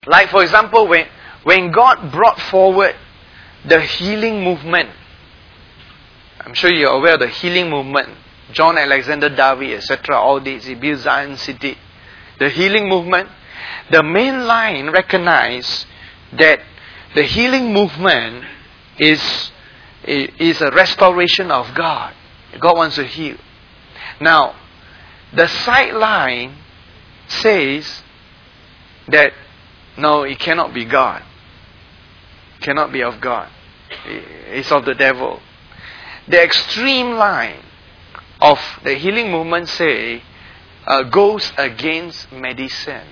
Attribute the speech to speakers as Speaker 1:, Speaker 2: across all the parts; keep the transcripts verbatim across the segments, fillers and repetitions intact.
Speaker 1: Like for example, when, when God brought forward the healing movement, I'm sure you're aware of the healing movement. John Alexander Darby, et cetera. All these, he built Zion City. The healing movement, the main line recognized that the healing movement is, is a restoration of God. God wants to heal. Now, the sideline says that no, it cannot be God. It cannot be of God. It's of the devil. The extreme line of the healing movement say uh, goes against medicine.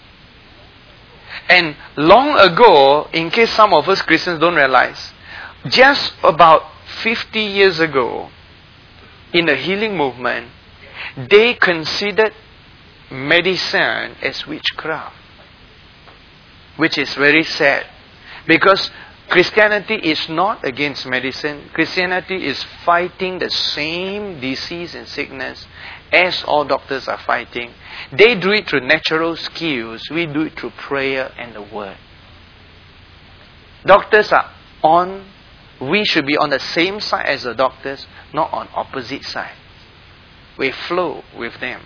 Speaker 1: And long ago, in case some of us Christians don't realize, just about fifty years ago, in the healing movement, they considered medicine as witchcraft. Which is very sad. Because Christianity is not against medicine. Christianity is fighting the same disease and sickness as all doctors are fighting. They do it through natural skills. We do it through prayer and the Word. Doctors are on, we should be on the same side as the doctors, not on opposite side. We flow with them.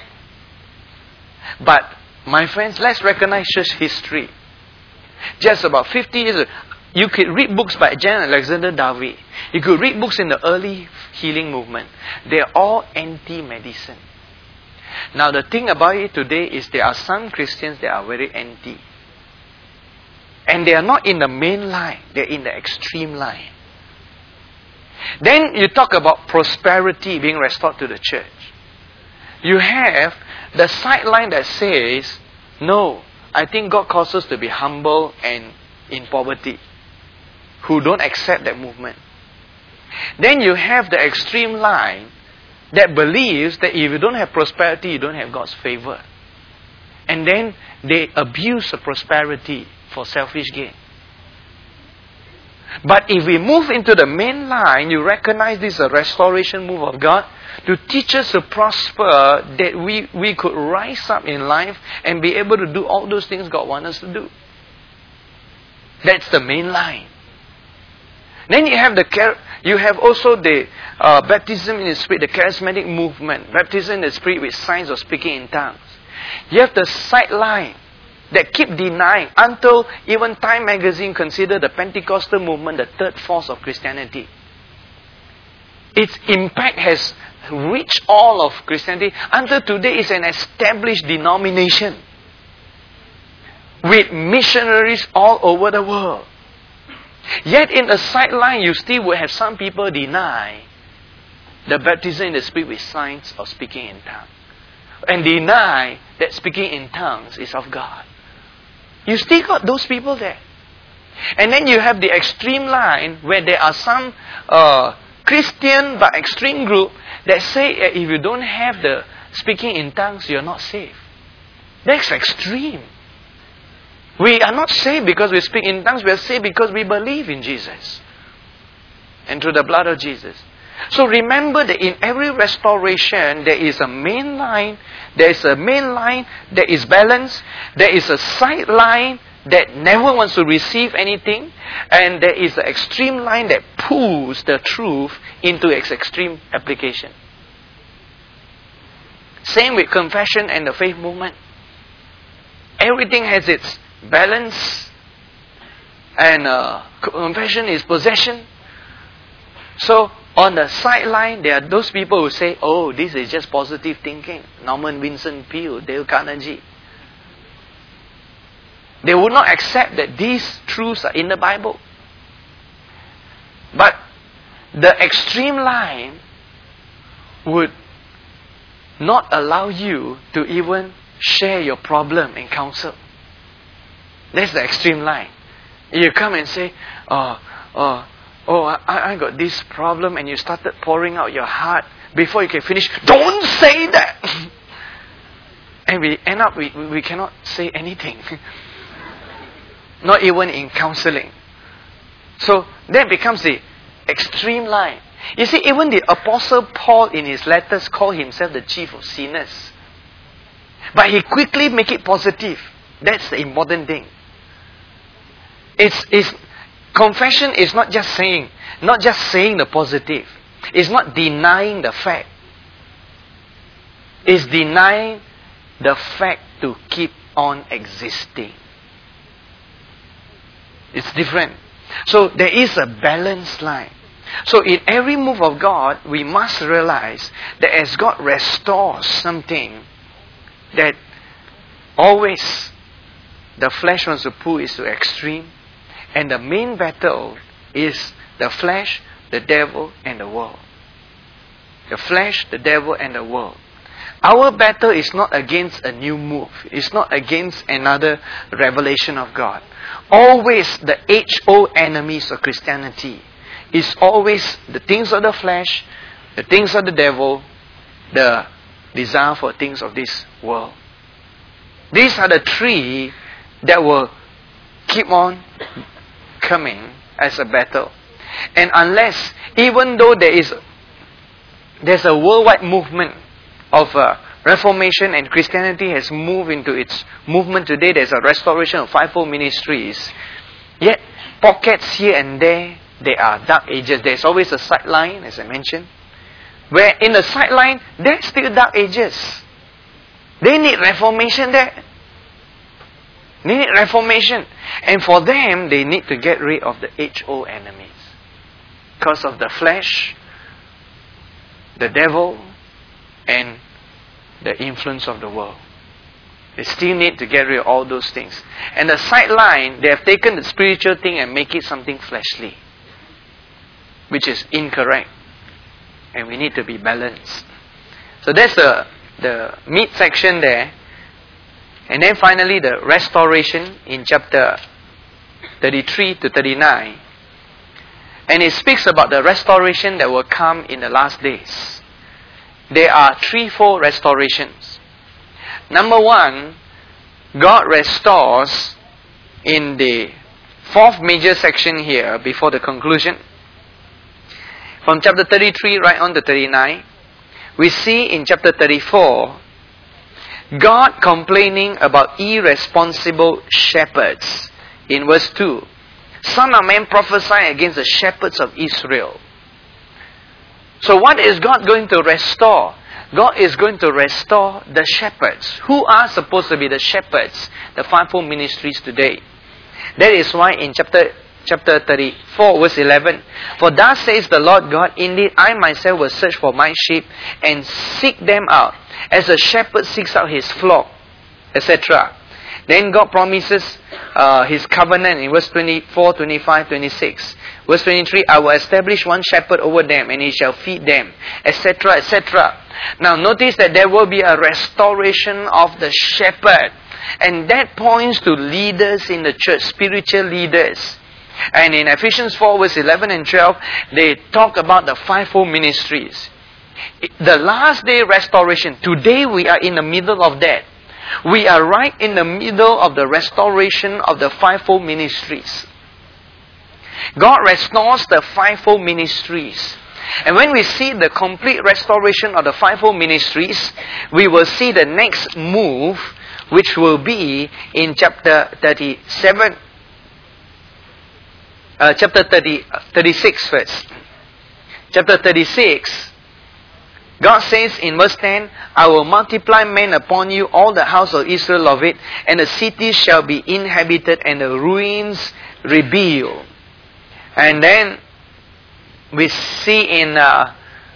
Speaker 1: But, my friends, let's recognize church history. Just about fifty years ago, you could read books by John Alexander Darby. You could read books in the early healing movement. They're all anti-medicine. Now the thing about it today is there are some Christians that are very anti. And they are not in the main line. They're in the extreme line. Then you talk about prosperity being restored to the church. You have the sideline that says, no, I think God calls us to be humble and in poverty, who don't accept that movement. Then you have the extreme line that believes that if you don't have prosperity, you don't have God's favor. And then they abuse the prosperity for selfish gain. But if we move into the main line, you recognize this is a restoration move of God to teach us to prosper, that we, we could rise up in life and be able to do all those things God wants us to do. That's the main line. Then you have the you have also the uh, baptism in the Spirit, the charismatic movement, baptism in the Spirit with signs of speaking in tongues. You have the sideline that keep denying until even Time magazine considered the Pentecostal movement the third force of Christianity. Its impact has reached all of Christianity. Until today, it's an established denomination with missionaries all over the world. Yet in the sideline, you still will have some people deny the baptism in the Spirit with signs of speaking in tongues. And deny that speaking in tongues is of God. You still got those people there. And then you have the extreme line where there are some uh, Christian but extreme group that say if you don't have the speaking in tongues, you're not saved. That's extreme. We are not saved because we speak in tongues. We are saved because we believe in Jesus. And through the blood of Jesus. So remember that in every restoration, there is a main line. There is a main line that is balanced. There is a side line that never wants to receive anything. And there is an extreme line that pulls the truth into its extreme application. Same with confession and the faith movement. Everything has its balance. And uh, confession is possession. So, on the sideline, there are those people who say, oh, this is just positive thinking. Norman Vincent Peale, Dale Carnegie. They would not accept that these truths are in the Bible. But the extreme line would not allow you to even share your problem and counsel. That's the extreme line. You come and say, oh, oh, oh, I, I got this problem, and you started pouring out your heart. Before you can finish, don't say that! And we end up, we, we cannot say anything. Not even in counseling. So that becomes the extreme line. You see, even the Apostle Paul in his letters called himself the chief of sinners. But he quickly make it positive. That's the important thing. It's, it's confession is not just saying, not just saying the positive. It's not denying the fact. It's denying the fact to keep on existing. It's different. So there is a balanced line. So in every move of God, we must realize that as God restores something, that always the flesh wants to pull it to extreme, and the main battle is the flesh, the devil, and the world. The flesh, the devil, and the world. Our battle is not against a new move. It's not against another revelation of God. Always the H O enemies of Christianity is always the things of the flesh, the things of the devil, the desire for things of this world. These are the three that will keep on coming as a battle. And unless, even though there is there's a worldwide movement of uh, Reformation, and Christianity has moved into its movement today, there's a restoration of fivefold ministries, yet pockets here and there, there are dark ages. There's always a sideline, as I mentioned, where in the sideline, there's still dark ages. They need reformation there. They need reformation. And for them, they need to get rid of the H O enemies. Because of the flesh, the devil, and the influence of the world. They still need to get rid of all those things. And the sideline, they have taken the spiritual thing and make it something fleshly, which is incorrect. And we need to be balanced. So that's the, the mid section there. And then finally the restoration in chapter thirty-three to thirty-nine. And it speaks about the restoration that will come in the last days. There are threefold restorations. Number one, God restores in the fourth major section here before the conclusion. From chapter thirty-three right on to thirty-nine, we see in chapter thirty-four, God complaining about irresponsible shepherds. In verse two, Son of Man prophesying against the shepherds of Israel. So what is God going to restore? God is going to restore the shepherds. Who are supposed to be the shepherds? The fivefold ministries today. That is why in chapter chapter thirty-four verse eleven, For thus says the Lord God, Indeed I myself will search for my sheep and seek them out, as a shepherd seeks out his flock, et cetera. Then God promises uh, His covenant in verse twenty-four, twenty-five, twenty-six. Verse twenty-three, I will establish one shepherd over them, and he shall feed them, et cetera, et cetera. Now notice that there will be a restoration of the shepherd. And that points to leaders in the church, spiritual leaders. And in Ephesians four verse eleven and twelve, they talk about the fivefold ministries. The last day restoration. Today we are in the middle of that. We are right in the middle of the restoration of the fivefold ministries. God restores the fivefold ministries. And when we see the complete restoration of the fivefold ministries, we will see the next move, which will be in chapter thirty-seven, uh, chapter thirty, thirty-six first. Chapter thirty-six, God says in verse ten, I will multiply men upon you, all the house of Israel of it, and the cities shall be inhabited, and the ruins rebuilt. And then we see in uh,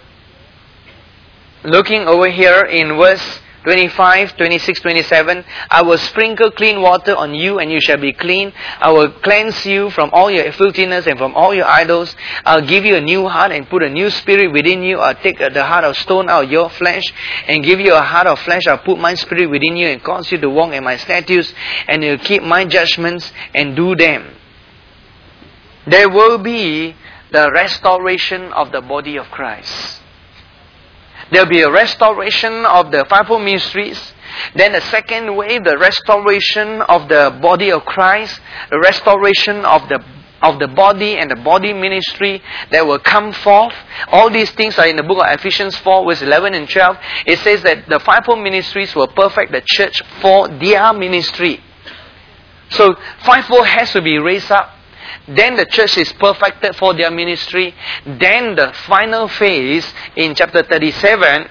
Speaker 1: looking over here in verse twenty-five, twenty-six, twenty-seven, I will sprinkle clean water on you, and you shall be clean. I will cleanse you from all your filthiness and from all your idols. I'll give you a new heart and put a new spirit within you. I'll take the heart of stone out of your flesh and give you a heart of flesh. I'll put my spirit within you and cause you to walk in my statutes, and you'll keep my judgments and do them. There will be the restoration of the body of Christ. There will be a restoration of the fivefold ministries. Then the second wave, the restoration of the body of Christ, the restoration of the of the body and the body ministry that will come forth. All these things are in the book of Ephesians four, verse eleven and twelve. It says that the fivefold ministries will perfect the church for their ministry. So fivefold has to be raised up. Then the church is perfected for their ministry. Then the final phase in chapter thirty-seven,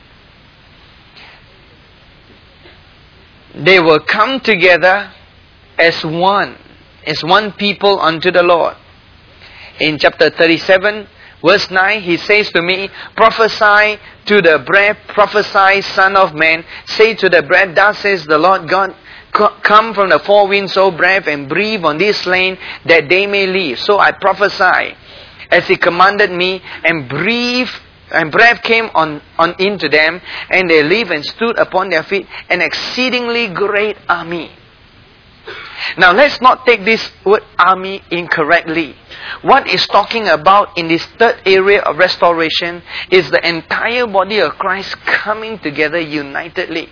Speaker 1: they will come together as one, as one people unto the Lord. In chapter thirty-seven, verse nine, he says to me, prophesy to the breath, prophesy, son of man, say to the breath, thus says the Lord God, come from the four winds, O breath, and breathe on this slain, that they may live. So I prophesy, as he commanded me, and breathe, and breath came on, on into them, and they lived and stood upon their feet, an exceedingly great army. Now let's not take this word army incorrectly. What it's talking about in this third area of restoration is the entire body of Christ coming together unitedly.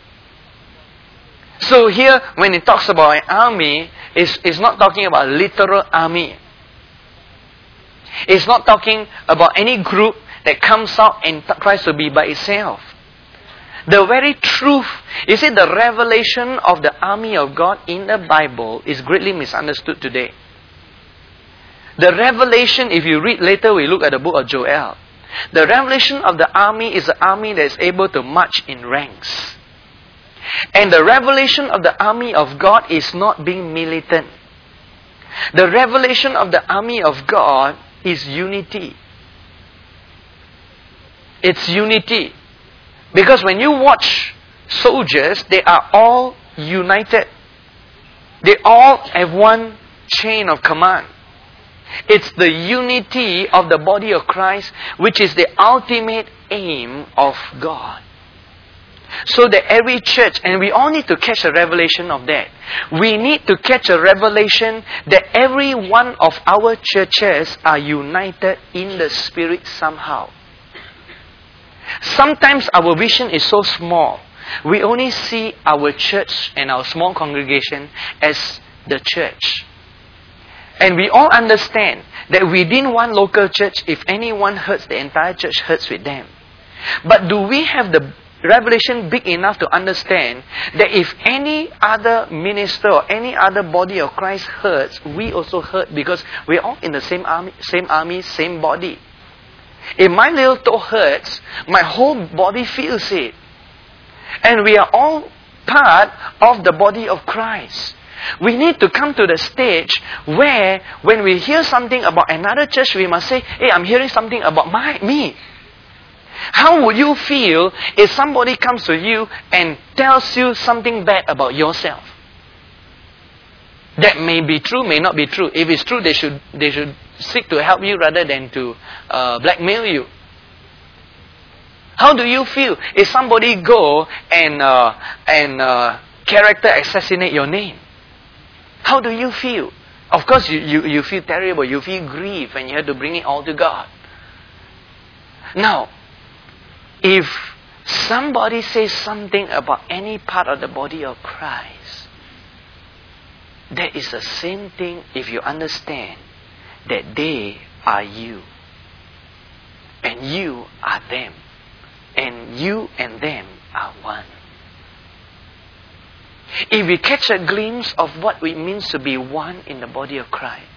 Speaker 1: So here, when it talks about an army, it's, it's not talking about a literal army. It's not talking about any group that comes out and tries to be by itself. The very truth, you see, the revelation of the army of God in the Bible is greatly misunderstood today. The revelation, if you read later, we look at the book of Joel. The revelation of the army is an army that is able to march in ranks. And the revelation of the army of God is not being militant. The revelation of the army of God is unity. It's unity. Because when you watch soldiers, they are all united. They all have one chain of command. It's the unity of the body of Christ, which is the ultimate aim of God. So that every church, and we all need to catch a revelation of that. We need to catch a revelation that every one of our churches are united in the Spirit somehow. Sometimes our vision is so small. We only see our church and our small congregation as the church. And we all understand that within one local church, if anyone hurts, the entire church hurts with them. But do we have the revelation big enough to understand that if any other minister or any other body of Christ hurts, we also hurt, because we're all in the same army, same army, same body. If my little toe hurts, my whole body feels it. And we are all part of the body of Christ. We need to come to the stage where when we hear something about another church, we must say, hey, I'm hearing something about my me. How would you feel if somebody comes to you and tells you something bad about yourself? That may be true, may not be true. If it's true, they should they should seek to help you rather than to uh, blackmail you. How do you feel if somebody go and uh, and uh, character assassinate your name? How do you feel? Of course, you, you, you feel terrible. You feel grief, and you have to bring it all to God. Now, if somebody says something about any part of the body of Christ, that is the same thing if you understand that they are you. And you are them. And you and them are one. If we catch a glimpse of what it means to be one in the body of Christ,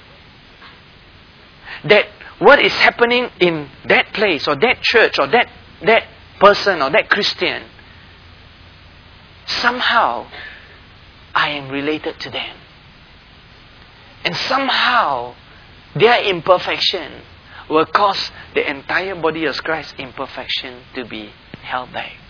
Speaker 1: that what is happening in that place or that church or that, that person or that Christian, somehow I am related to them. And somehow their imperfection will cause the entire body of Christ's imperfection to be held back.